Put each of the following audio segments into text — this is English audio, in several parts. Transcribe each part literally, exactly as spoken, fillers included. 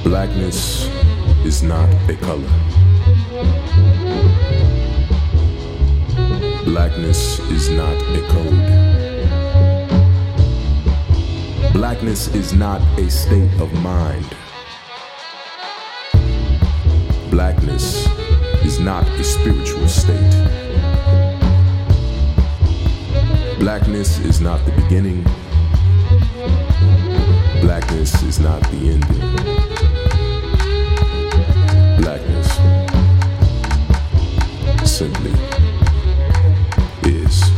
Blackness is not a color. Blackness is not a code. Blackness is not a state of mind. Blackness is not a spiritual state. Blackness is not the beginning. Blackness is not the ending. Blackness simply is.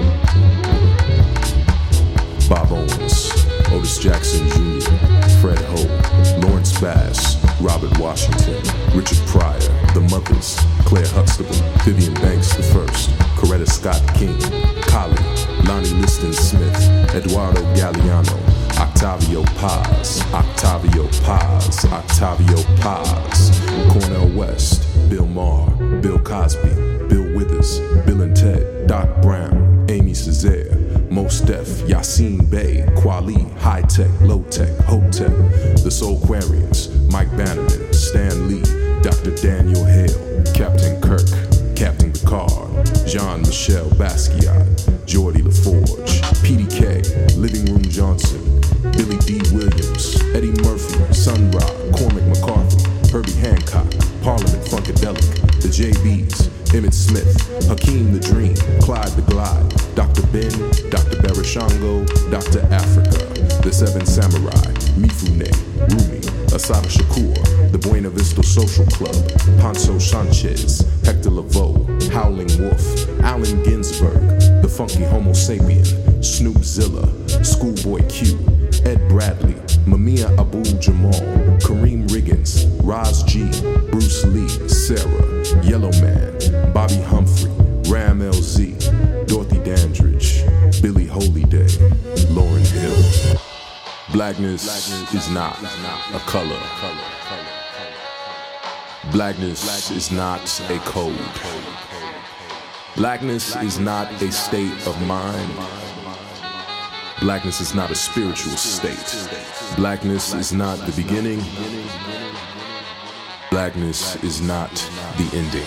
Bob Owens, Otis Jackson Junior, Fred Ho, Lawrence Bass, Robert Washington, Richard Pryor, The Mothers, Claire Huxtable, Vivian Banks the First, Coretta Scott King, Kali, Lonnie Liston Smith, Eduardo Galeano, Octavio Paz, Octavio Paz, Octavio Paz, Cornel West, Bill Maher, Bill Cosby, Bill Withers, Bill and Ted, Doc Brown, Amy Césaire, Mos Def, Yassine Bey, Kweli, High Tech, Low Tech, Hotep, The Soulquarians, Mike Bannerman, Stan Lee, Doctor Daniel Hale, Captain Kirk, Captain Picard, Jean-Michel Basquiat, Geordie LaForge, P D K, Living Room Johnson, Billy D. Williams, Eddie Murphy, Sun Ra, Cormac McCarthy, Herbie Hancock, Parliament Funkadelic, The J Bs, Emmett Smith, Hakeem the Dream, Clyde the Glide, Doctor Ben, Doctor Barashango, Doctor Africa, The Seven Samurai, Mifune, Rumi, Asada Shakur, The Buena Vista Social Club, Ponzo Sanchez, Hector Lavoe, Howling Wolf, Allen Ginsberg, The Funky Homo Sapien, Snoop Zilla, Schoolboy Q, Ed Bradley, Mamiya Abu-Jamal, Kareem Riggins, Roz G, Bruce Lee, Sarah, Yellow Man, Bobby Humphrey, Ram L Z, Dorothy Dandridge, Billie Holiday, Lauryn Hill. Blackness, Blackness is not a color. Blackness is not a code. Blackness is not a state of mind. Blackness is not a spiritual state. Blackness is not the beginning. Blackness is not the ending.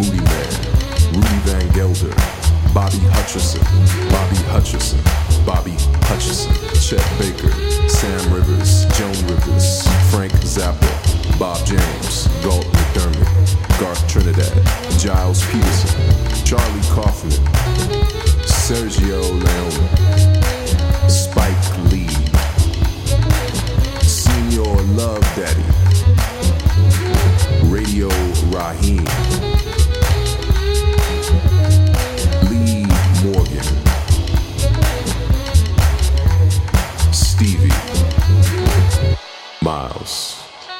Moody Man, Rudy Van Gelder, Bobby Hutcherson, Bobby Hutcherson, Bobby Hutcherson, Chet Baker, Sam Rivers, Joan Rivers, Frank Zappa, Bob James, Galt McDermott, Garth Trinidad, Giles Peterson, Charlie Kaufman, Sergio Leone, Spike Lee, Senior Love Daddy, Radio Raheem, Lee Morgan, Stevie, Miles,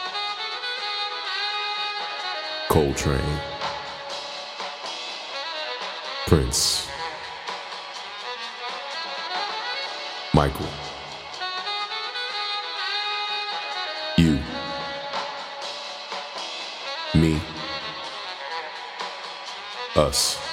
Coltrane, Prince, Michael, you, me, us.